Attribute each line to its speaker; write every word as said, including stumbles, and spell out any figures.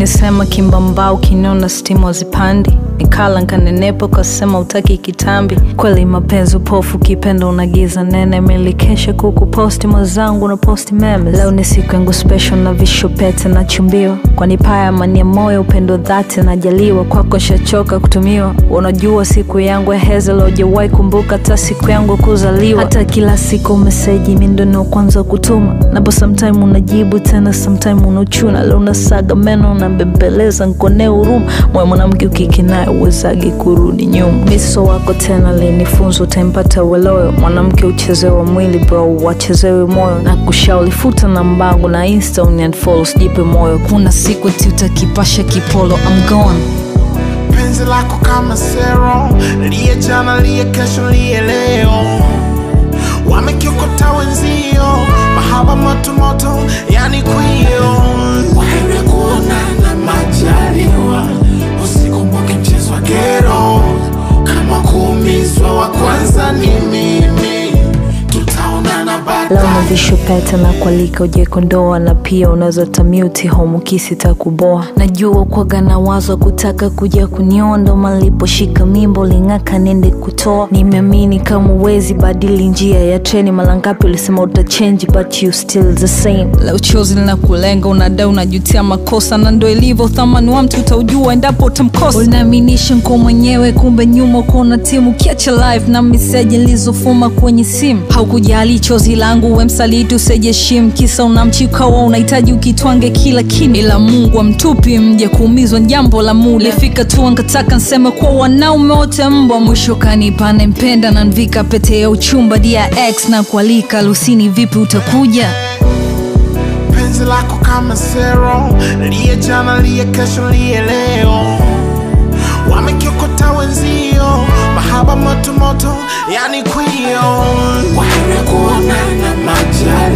Speaker 1: ulinisema kimbambao kinona stimu zipandi, nikala nkanenepo kasema utaki kitambi. Kweli mapenzi upofu kipendo unagiza nene, milikesha kukuposti mwazangu na posti memes. Leo ni siku yangu special na visho pete na chumbiwa, kwa nipaya mani ya moyo upendo dhati na jaliwa. Kwako shachoka kutumiwa, unajua siku yangu ya hezelo hujawai kumbuka ta siku yangu kuzaliwa. Hata kila siku meseji mindo no kwanza kutuma, napo sometime unajibu tena sometime unuchuna. Leo unasaga meno unabembeleza nkone uruma, moyo mwanamke ukikinae uwezagi kurudi nyuma. Miso wako tena linifunzo utaimpata weloyo, mwanamke uchezewa mwili bro wachezewe moyo. Na kushauli futa na mbangu na insta uniunfollow jipe moyo, kuna siku ati utakipasha kipolo I'm gone.
Speaker 2: Penzi lako kama zero, liye jana liye kesho liye leo, wamekiokota wenzio, mahaba moto moto yani kwio. Wahere kuonana majaliwa, usikumbuke mchezo wa gero, kama kuumizwa wa kwanza ni mimi, tutaonana baadaye.
Speaker 1: Leo na visho pete na kualika uje kondoa, na pia unaweza tamuti homu kisi takuboa. Najua kwa gana wazo kutaka kuja kuniondo, malipo shika mimbo lingaka nende kutoa. Nimeamini kama uwezi badili njia ya treni, malangapi ulisema utachange but you still the same. Leo chozi lina kulenga, unadai unajutia makosa, na ndo ilivyo thamani wa mtu utaujua endapo utamkosa. Unaaminisha nko mwenyewe kumbe nyuma kuna timu, kiacha live na message nilizofuma kwenye simu. Haukujali chozi langu we msaliti usejeshim, kisa unamchika wa unahitaji ukitwange kila kini. Ila Mungu amtupi mje kuumizwa jambo la muda, lifika tu nkataka nseme kwa wanaume wote mbwa. Mwisho kanipa nempenda na nvika pete ya uchumba dia ex na kualika lusini vipi utakuja.
Speaker 2: Penzi lako kama zero, liye jana liye kesho liye leo, wamekiokota wenzio, mahaba moto moto yani kwio. Wahere kuonana majali